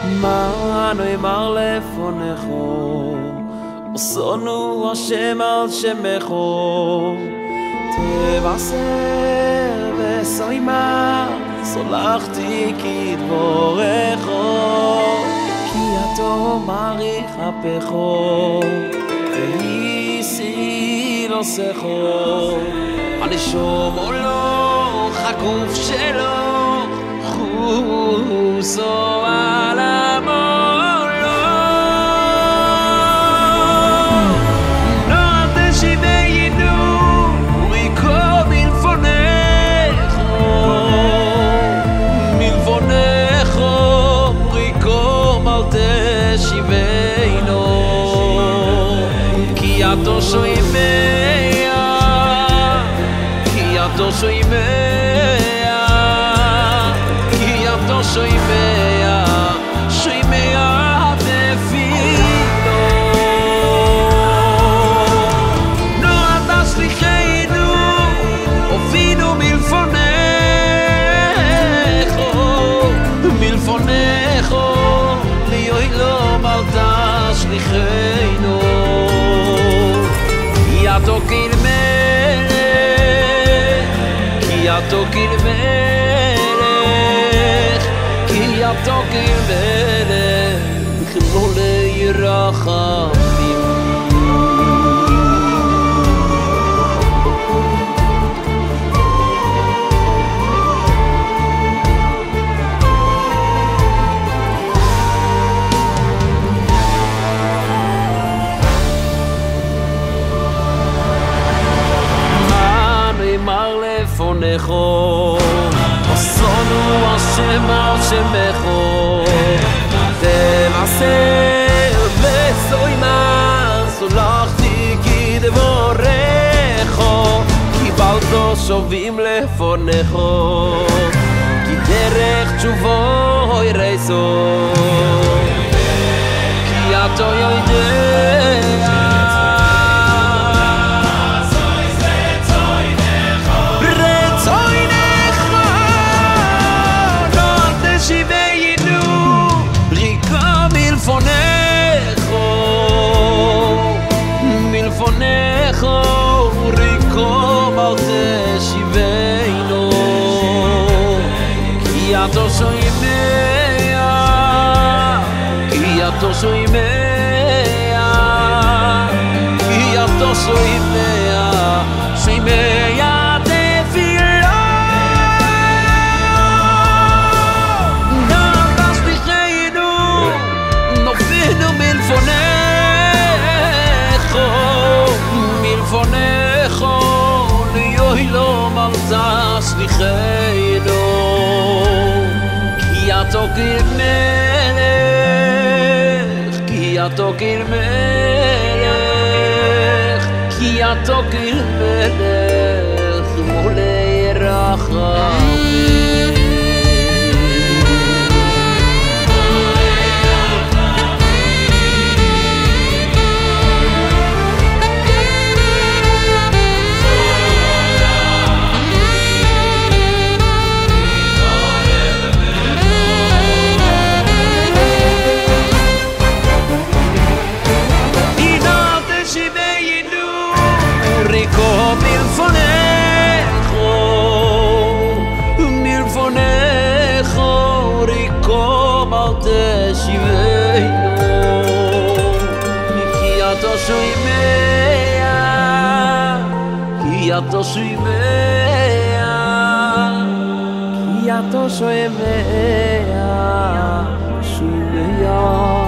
מנו אמר לפונךו, עשונו השם על שמךו, תבשר וסוימה, סולחתי כדבורכו, כי אתה מעריך אפךו, והיסי נוסךו, הנשום עולו, חגוף שלו, חוסו על המולו. נועד תשיבנו ריקו מלפונךו, ריקו אל תשיבנו, כי אתה שומע, כי אתה שומע, שומע תפילו. נועד תשליחנו, הובינו מלפונךו, ליועלום אל תשליחנו. כי אתה כמלך, כי אתה כמלך, כי אתה כמלך, מלא רחמים. אמר לפונךו, עשונו השם על שמךו, תבשר וסוימה, סולחתי כדבורכו, קיבלתו שובים לפונךו, כי דרך תשובו ירסו, כי אתה יודע מלפונךו, ריקו אל תשיבנו, כי אתה שומע, כי אתה שומע, כי אתה שומע, שומע תפילה. נא תשליחנו, נופנו מלפונךו, ליועלום אל תשליחנו, כי אתה כמלך, כי אתה כמלך, כי אתה כמלך, מלא רחמים. מלפונךו, ריקו אל תשיבנו, כי אתה שומע, כי אתה שומע, כי אתה שומע, שומע.